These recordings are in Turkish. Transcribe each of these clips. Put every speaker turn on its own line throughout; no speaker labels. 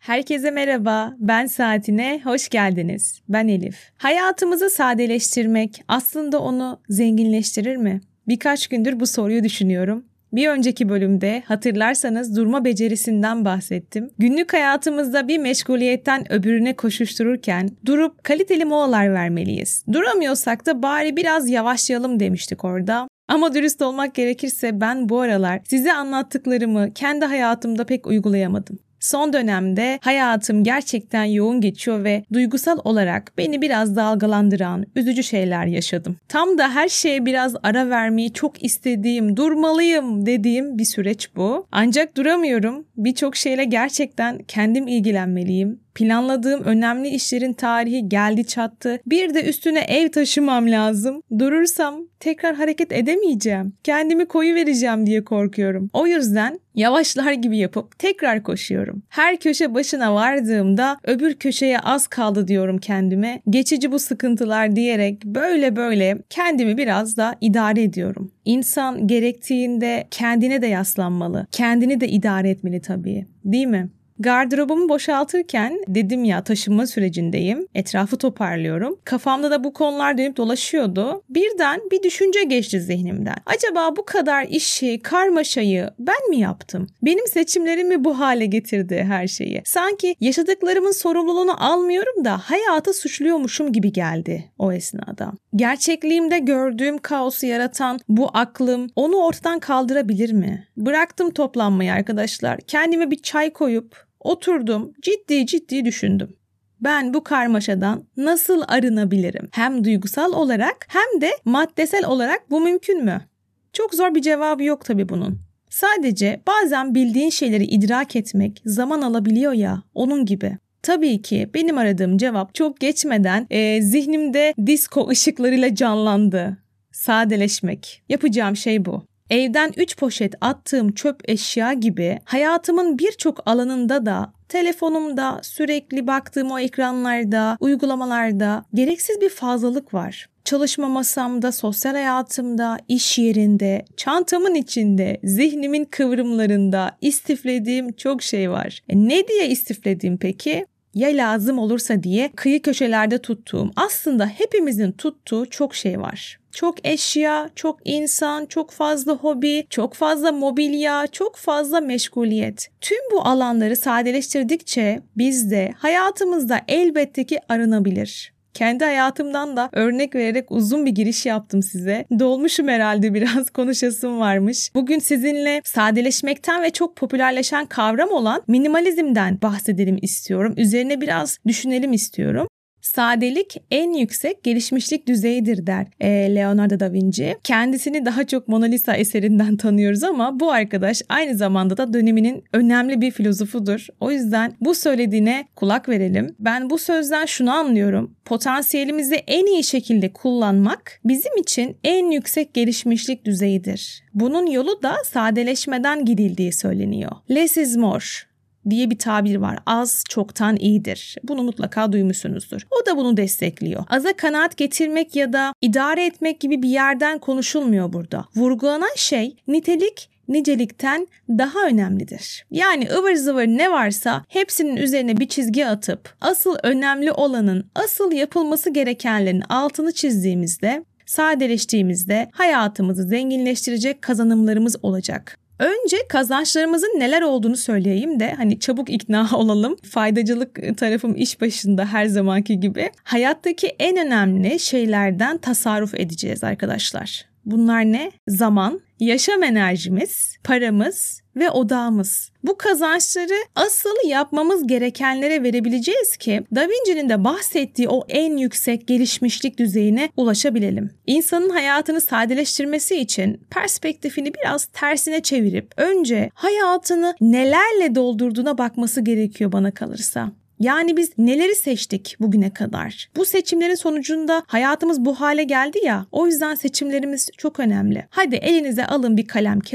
Herkese merhaba, ben Saatine, hoş geldiniz. Ben Elif. Hayatımızı sadeleştirmek aslında onu zenginleştirir mi? Birkaç gündür bu soruyu düşünüyorum. Bir önceki bölümde hatırlarsanız durma becerisinden bahsettim. Günlük hayatımızda bir meşguliyetten öbürüne koşuştururken durup kaliteli molalar vermeliyiz. Duramıyorsak da bari biraz yavaşlayalım demiştik orada. Ama dürüst olmak gerekirse ben bu aralar size anlattıklarımı kendi hayatımda pek uygulayamadım. Son dönemde hayatım gerçekten yoğun geçiyor ve duygusal olarak beni biraz dalgalandıran, üzücü şeyler yaşadım. Tam da her şeye biraz ara vermeyi çok istediğim, durmalıyım dediğim bir süreç bu. Ancak duramıyorum. Birçok şeyle gerçekten kendim ilgilenmeliyim. Planladığım önemli işlerin tarihi geldi çattı. Bir de üstüne ev taşımam lazım. Durursam tekrar hareket edemeyeceğim. Kendimi koyuvereceğim diye korkuyorum. O yüzden yavaşlar gibi yapıp tekrar koşuyorum. Her köşe başına vardığımda öbür köşeye az kaldı diyorum kendime. Geçici bu sıkıntılar diyerek böyle kendimi biraz da idare ediyorum. İnsan gerektiğinde kendine de yaslanmalı. Kendini de idare etmeli tabii. Değil mi? Gardırobumu boşaltırken dedim ya taşınma sürecindeyim. Etrafı toparlıyorum. Kafamda da bu konular dönüp dolaşıyordu. Birden bir düşünce geçti zihnimden. Acaba bu kadar işi, karmaşayı ben mi yaptım? Benim seçimlerim mi bu hale getirdi her şeyi? Sanki yaşadıklarımın sorumluluğunu almıyorum da hayatı suçluyormuşum gibi geldi o esnada. Gerçekliğimde gördüğüm kaosu yaratan bu aklım onu ortadan kaldırabilir mi? Bıraktım toplanmayı arkadaşlar. Kendime bir çay koyup oturdum, ciddi düşündüm. Ben bu karmaşadan nasıl arınabilirim? Hem duygusal olarak hem de maddesel olarak bu mümkün mü? Çok zor bir cevabı yok tabii bunun. Sadece bazen bildiğin şeyleri idrak etmek zaman alabiliyor ya, onun gibi. Tabii ki benim aradığım cevap çok geçmeden zihnimde disko ışıklarıyla canlandı. Sadeleşmek. Yapacağım şey bu. Evden 3 poşet attığım çöp eşya gibi hayatımın birçok alanında da telefonumda sürekli baktığım o ekranlarda, uygulamalarda gereksiz bir fazlalık var. Çalışma masamda, sosyal hayatımda, iş yerinde, çantamın içinde, zihnimin kıvrımlarında istiflediğim çok şey var. Ne diye istiflediğim peki? Ya lazım olursa diye kıyı köşelerde tuttuğum, aslında hepimizin tuttuğu çok şey var. Çok eşya, çok insan, çok fazla hobi, çok fazla mobilya, çok fazla meşguliyet. Tüm bu alanları sadeleştirdikçe biz de hayatımızda elbette ki arınabilir. Kendi hayatımdan da örnek vererek uzun bir giriş yaptım size. Dolmuşum herhalde, biraz konuşasım varmış. Bugün sizinle sadeleşmekten ve çok popülerleşen kavram olan minimalizmden bahsedelim istiyorum. Üzerine biraz düşünelim istiyorum. Sadelik en yüksek gelişmişlik düzeyidir der Leonardo da Vinci. Kendisini daha çok Mona Lisa eserinden tanıyoruz ama bu arkadaş aynı zamanda da döneminin önemli bir filozofudur. O yüzden bu söylediğine kulak verelim. Ben bu sözden şunu anlıyorum. Potansiyelimizi en iyi şekilde kullanmak bizim için en yüksek gelişmişlik düzeyidir. Bunun yolu da sadeleşmeden gidildiği söyleniyor. Less is more diye bir tabir var. Az çoktan iyidir. Bunu mutlaka duymuşsunuzdur. O da bunu destekliyor. Aza kanaat getirmek ya da idare etmek gibi bir yerden konuşulmuyor burada. Vurgulanan şey nitelik nicelikten daha önemlidir. Yani ıvır zıvır ne varsa hepsinin üzerine bir çizgi atıp asıl önemli olanın, asıl yapılması gerekenlerin altını çizdiğimizde, sadeleştiğimizde hayatımızı zenginleştirecek kazanımlarımız olacak. Önce kazançlarımızın neler olduğunu söyleyeyim de hani çabuk ikna olalım. Faydacılık tarafım iş başında her zamanki gibi. Hayattaki en önemli şeylerden tasarruf edeceğiz arkadaşlar. Bunlar ne? Zaman, yaşam enerjimiz, paramız ve odağımız. Bu kazançları asıl yapmamız gerekenlere verebileceğiz ki Da Vinci'nin de bahsettiği o en yüksek gelişmişlik düzeyine ulaşabilelim. İnsanın hayatını sadeleştirmesi için perspektifini biraz tersine çevirip önce hayatını nelerle doldurduğuna bakması gerekiyor bana kalırsa. Yani biz neleri seçtik bugüne kadar? Bu seçimlerin sonucunda hayatımız bu hale geldi ya, o yüzden seçimlerimiz çok önemli. Hadi elinize alın bir kalem kağıt,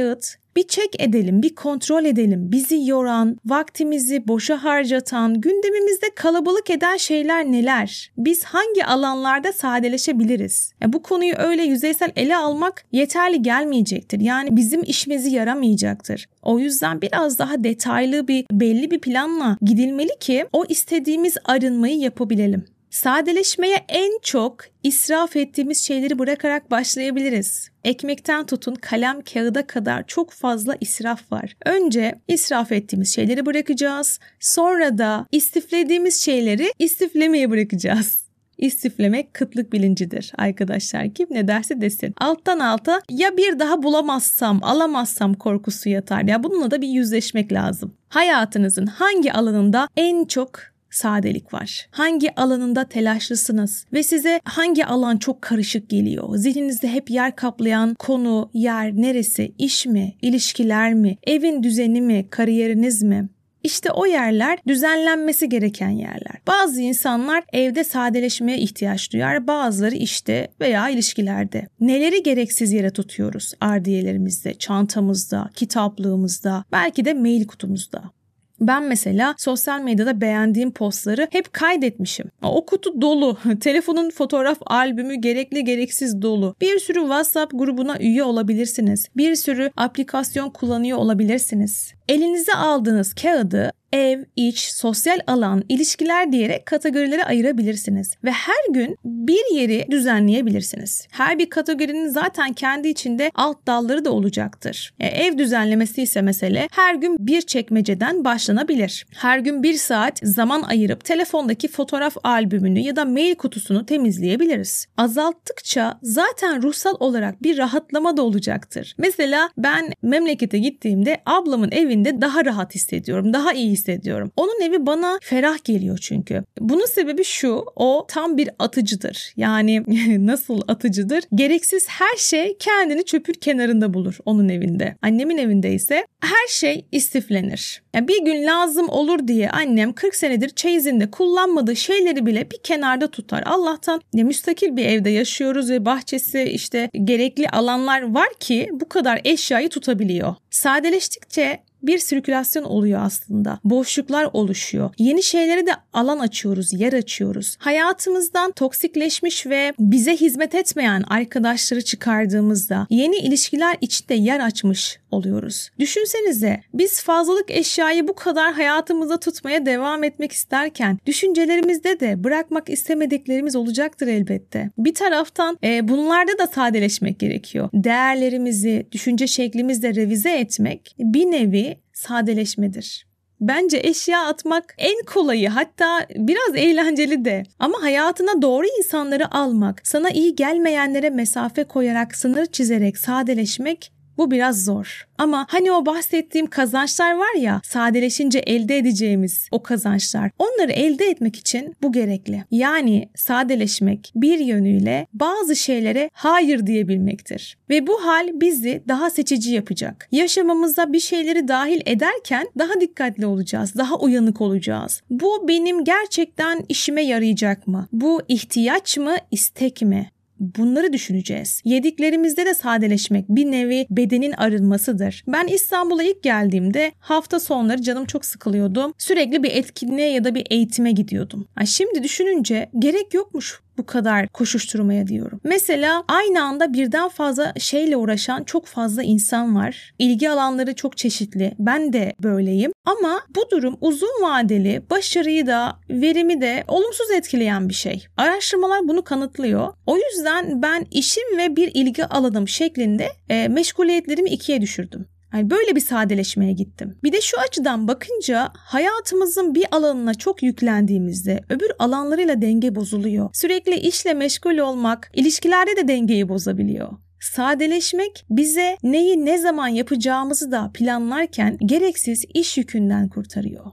Bir check edelim, bir kontrol edelim. Bizi yoran, vaktimizi boşa harcatan, gündemimizde kalabalık eden şeyler neler? Biz hangi alanlarda sadeleşebiliriz? Bu konuyu öyle yüzeysel ele almak yeterli gelmeyecektir. Yani bizim işimize yaramayacaktır. O yüzden biraz daha detaylı belli bir planla gidilmeli ki o istediğimiz arınmayı yapabilelim. Sadeleşmeye en çok israf ettiğimiz şeyleri bırakarak başlayabiliriz. Ekmekten tutun kalem kağıda kadar çok fazla israf var. Önce israf ettiğimiz şeyleri bırakacağız. Sonra da istiflediğimiz şeyleri istiflemeye bırakacağız. İstiflemek kıtlık bilincidir arkadaşlar. Kim ne derse desin. Alttan alta ya bir daha bulamazsam, alamazsam korkusu yatar. Ya bununla da bir yüzleşmek lazım. Hayatınızın hangi alanında en çok sadelik var? Hangi alanında telaşlısınız? Ve size hangi alan çok karışık geliyor? Zihninizde hep yer kaplayan konu, yer neresi? İş mi? İlişkiler mi? Evin düzeni mi? Kariyeriniz mi? İşte o yerler düzenlenmesi gereken yerler. Bazı insanlar evde sadeleşmeye ihtiyaç duyar, bazıları işte veya ilişkilerde. Neleri gereksiz yere tutuyoruz? Ardiyelerimizde, çantamızda, kitaplığımızda, belki de mail kutumuzda. Ben mesela sosyal medyada beğendiğim postları hep kaydetmişim. O kutu dolu. Telefonun fotoğraf albümü gerekli gereksiz dolu. Bir sürü WhatsApp grubuna üye olabilirsiniz. Bir sürü aplikasyon kullanıyor olabilirsiniz. Elinize aldığınız kağıdı ev, iç, sosyal alan, ilişkiler diyerek kategorilere ayırabilirsiniz. Ve her gün bir yeri düzenleyebilirsiniz. Her bir kategorinin zaten kendi içinde alt dalları da olacaktır. Ev düzenlemesi ise mesele her gün bir çekmeceden başlanabilir. Her gün 1 saat zaman ayırıp telefondaki fotoğraf albümünü ya da mail kutusunu temizleyebiliriz. Azalttıkça zaten ruhsal olarak bir rahatlama da olacaktır. Mesela ben memlekete gittiğimde ablamın evinde daha rahat hissediyorum, daha iyi hissediyorum. Onun evi bana ferah geliyor çünkü. Bunun sebebi şu, o tam bir atıcıdır. Yani nasıl atıcıdır? Gereksiz her şey kendini çöpün kenarında bulur onun evinde. Annemin evinde ise her şey istiflenir. Yani bir gün lazım olur diye annem 40 senedir çeyizinde kullanmadığı şeyleri bile bir kenarda tutar. Allah'tan müstakil bir evde yaşıyoruz ve bahçesi işte gerekli alanlar var ki bu kadar eşyayı tutabiliyor. Sadeleştikçe bir sirkülasyon oluyor aslında. Boşluklar oluşuyor. Yeni şeylere de alan açıyoruz, yer açıyoruz. Hayatımızdan toksikleşmiş ve bize hizmet etmeyen arkadaşları çıkardığımızda yeni ilişkiler içinde yer açmış oluyoruz. Düşünsenize biz fazlalık eşyayı bu kadar hayatımızda tutmaya devam etmek isterken düşüncelerimizde de bırakmak istemediklerimiz olacaktır elbette. Bir taraftan bunlarda da sadeleşmek gerekiyor. Değerlerimizi, düşünce şeklimizle revize etmek bir nevi sadeleşmedir. Bence eşya atmak en kolayı, hatta biraz eğlenceli de. Ama hayatına doğru insanları almak, sana iyi gelmeyenlere mesafe koyarak, sınır çizerek sadeleşmek, bu biraz zor. Ama hani o bahsettiğim kazançlar var ya, sadeleşince elde edeceğimiz o kazançlar, onları elde etmek için bu gerekli. Yani sadeleşmek bir yönüyle bazı şeylere hayır diyebilmektir. Ve bu hal bizi daha seçici yapacak. Yaşamımıza bir şeyleri dahil ederken daha dikkatli olacağız, daha uyanık olacağız. Bu benim gerçekten işime yarayacak mı? Bu ihtiyaç mı, istek mi? Bunları düşüneceğiz. Yediklerimizde de sadeleşmek bir nevi bedenin arınmasıdır. Ben İstanbul'a ilk geldiğimde hafta sonları canım çok sıkılıyordu. Sürekli bir etkinliğe ya da bir eğitime gidiyordum. Şimdi düşününce gerek yokmuş bu kadar koşuşturmaya diyorum. Mesela aynı anda birden fazla şeyle uğraşan çok fazla insan var. İlgi alanları çok çeşitli. Ben de böyleyim. Ama bu durum uzun vadeli başarıyı da verimi de olumsuz etkileyen bir şey. Araştırmalar bunu kanıtlıyor. O yüzden ben işim ve bir ilgi alanım şeklinde meşguliyetlerimi 2'ye düşürdüm. Yani böyle bir sadeleşmeye gittim. Bir de şu açıdan bakınca hayatımızın bir alanına çok yüklendiğimizde öbür alanlarıyla denge bozuluyor. Sürekli işle meşgul olmak ilişkilerde de dengeyi bozabiliyor. Sadeleşmek bize neyi ne zaman yapacağımızı da planlarken gereksiz iş yükünden kurtarıyor.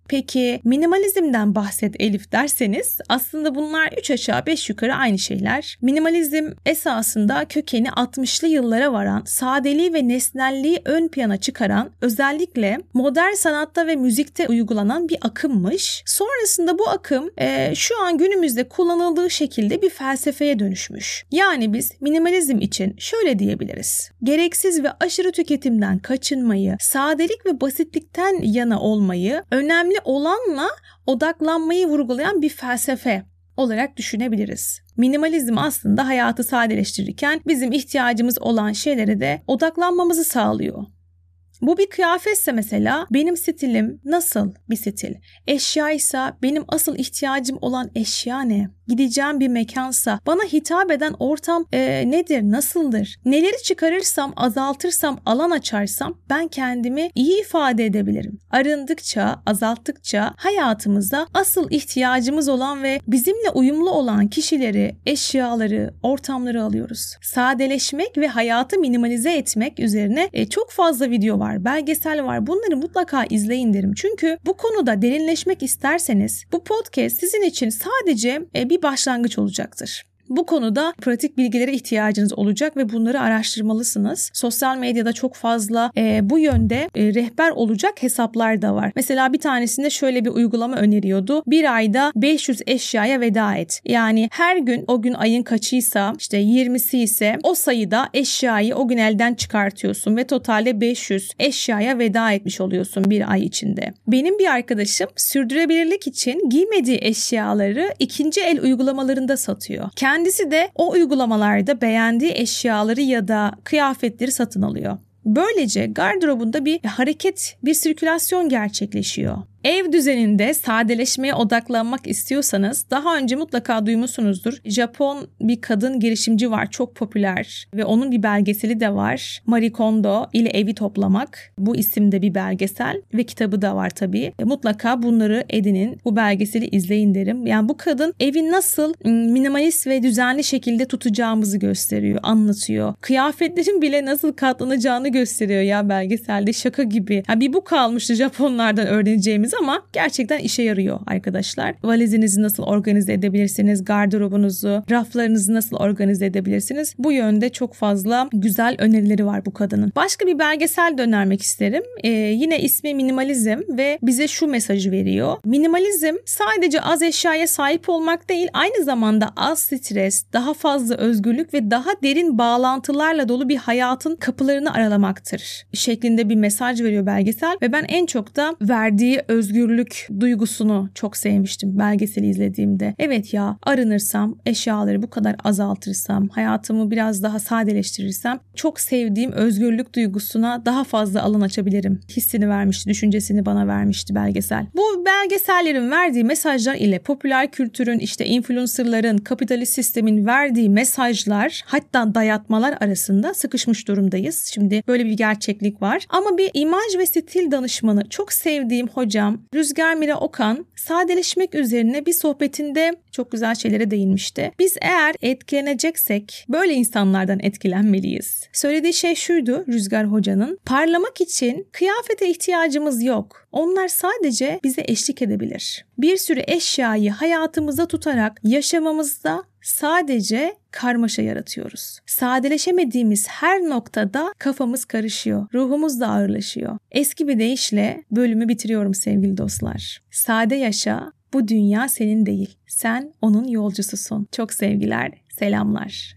Peki minimalizmden bahset Elif derseniz aslında bunlar 3 aşağı 5 yukarı aynı şeyler. Minimalizm esasında kökeni 60'lı yıllara varan, sadeliği ve nesnelliği ön plana çıkaran, özellikle modern sanatta ve müzikte uygulanan bir akımmış. Sonrasında bu akım şu an günümüzde kullanıldığı şekilde bir felsefeye dönüşmüş. Yani biz minimalizm için şöyle diyebiliriz: gereksiz ve aşırı tüketimden kaçınmayı, sadelik ve basitlikten yana olmayı, önemli olanla odaklanmayı vurgulayan bir felsefe olarak düşünebiliriz. Minimalizm aslında hayatı sadeleştirirken bizim ihtiyacımız olan şeylere de odaklanmamızı sağlıyor. Bu bir kıyafetse mesela benim stilim nasıl bir stil? Eşyaysa benim asıl ihtiyacım olan eşya ne? Gideceğim bir mekansa bana hitap eden ortam nedir, nasıldır? Neleri çıkarırsam, azaltırsam, alan açarsam ben kendimi iyi ifade edebilirim. Arındıkça, azalttıkça hayatımıza asıl ihtiyacımız olan ve bizimle uyumlu olan kişileri, eşyaları, ortamları alıyoruz. Sadeleşmek ve hayatı minimalize etmek üzerine çok fazla video var, belgesel var. Bunları mutlaka izleyin derim. Çünkü bu konuda derinleşmek isterseniz bu podcast sizin için sadece bir başlangıç olacaktır. Bu konuda pratik bilgilere ihtiyacınız olacak ve bunları araştırmalısınız. Sosyal medyada çok fazla bu yönde rehber olacak hesaplar da var. Mesela bir tanesinde şöyle bir uygulama öneriyordu. Bir ayda 500 eşyaya veda et. Yani her gün, o gün ayın kaçıysa, işte 20'si ise o sayıda eşyayı o gün elden çıkartıyorsun ve totalde 500 eşyaya veda etmiş oluyorsun bir ay içinde. Benim bir arkadaşım sürdürülebilirlik için giymediği eşyaları ikinci el uygulamalarında satıyor. Kendisi de o uygulamalarda beğendiği eşyaları ya da kıyafetleri satın alıyor. Böylece gardırobunda bir hareket, bir sirkülasyon gerçekleşiyor. Ev düzeninde sadeleşmeye odaklanmak istiyorsanız daha önce mutlaka duymuşsunuzdur. Japon bir kadın girişimci var, çok popüler ve onun bir belgeseli de var. Marie Kondo ile Evi Toplamak. Bu isimde bir belgesel ve kitabı da var tabii. Mutlaka bunları edinin, bu belgeseli izleyin derim. Yani bu kadın evi nasıl minimalist ve düzenli şekilde tutacağımızı gösteriyor, anlatıyor. Kıyafetlerin bile nasıl katlanacağını gösteriyor ya belgeselde, şaka gibi. Yani bir bu kalmıştı Japonlardan öğreneceğimiz ama gerçekten işe yarıyor arkadaşlar. Valizinizi nasıl organize edebilirsiniz, gardırobunuzu, raflarınızı nasıl organize edebilirsiniz? Bu yönde çok fazla güzel önerileri var bu kadının. Başka bir belgesel de önermek isterim. Yine ismi Minimalizm ve bize şu mesajı veriyor. Minimalizm sadece az eşyaya sahip olmak değil, aynı zamanda az stres, daha fazla özgürlük ve daha derin bağlantılarla dolu bir hayatın kapılarını aralamaktır şeklinde bir mesaj veriyor belgesel ve ben en çok da verdiği özgürlük duygusunu çok sevmiştim belgeseli izlediğimde. Evet ya, arınırsam, eşyaları bu kadar azaltırsam, hayatımı biraz daha sadeleştirirsem çok sevdiğim özgürlük duygusuna daha fazla alan açabilirim. Hissini vermişti, düşüncesini bana vermişti belgesel. Bu belgesellerin verdiği mesajlar ile popüler kültürün, işte influencerların, kapitalist sistemin verdiği mesajlar, hatta dayatmalar arasında sıkışmış durumdayız. Şimdi böyle bir gerçeklik var. Ama bir imaj ve stil danışmanı, çok sevdiğim hocam Rüzgar Mira Okan sadeleşmek üzerine bir sohbetinde çok güzel şeylere değinmişti. Biz eğer etkileneceksek böyle insanlardan etkilenmeliyiz. Söylediği şey şuydu Rüzgar Hoca'nın: parlamak için kıyafete ihtiyacımız yok. Onlar sadece bize eşlik edebilir. Bir sürü eşyayı hayatımızda tutarak yaşamamızda sadece karmaşa yaratıyoruz. Sadeleşemediğimiz her noktada kafamız karışıyor, ruhumuz da ağırlaşıyor. Eski bir deyişle bölümü bitiriyorum sevgili dostlar. Sade yaşa, bu dünya senin değil. Sen onun yolcususun. Çok sevgiler, selamlar.